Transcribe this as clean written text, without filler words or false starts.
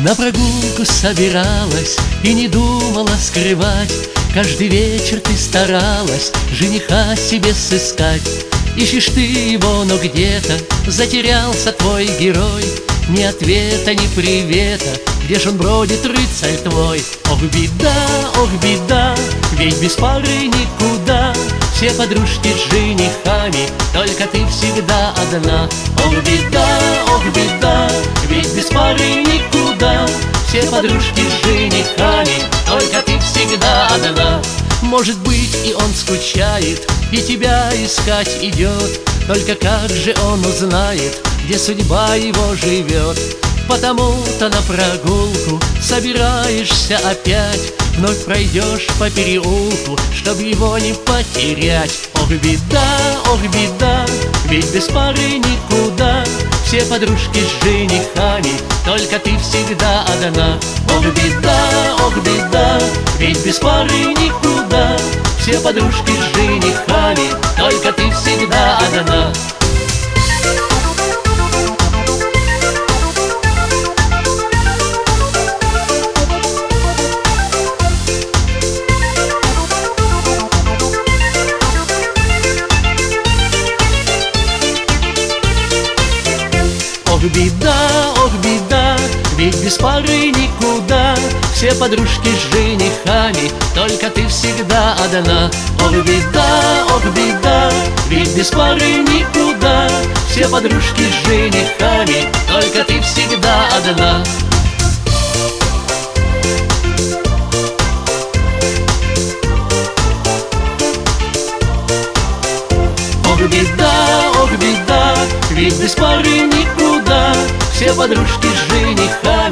На прогулку собиралась и не думала скрывать. Каждый вечер ты старалась жениха себе сыскать. Ищешь ты его, но где-то затерялся твой герой. Ни ответа, ни привета, где ж он бродит, рыцарь твой? Ох, беда, ведь без пары никуда. Все подружки с женихами, только ты всегда одна. Ох, беда, ведь без пары никуда. Все подружки с женихами, только ты всегда одна. Может быть, и он скучает, и тебя искать идет. Только как же он узнает, где судьба его живет? Потому-то на прогулку собираешься опять. Вновь пройдешь по переулку, чтоб его не потерять. Ох, беда, ведь без пары никуда. Все подружки с женихами, только ты всегда одна. Ох, беда, ведь без пары никуда. Все подружки с женихами, только ты всегда одна. Ох, беда, ведь без пары никуда. Все подружки с женихами, только ты всегда одна. Ох, беда, ведь без пары никуда. Все подружки с женихами, только ты всегда одна. Ох, беда, ведь без пары никуда. Все подружки с женихами,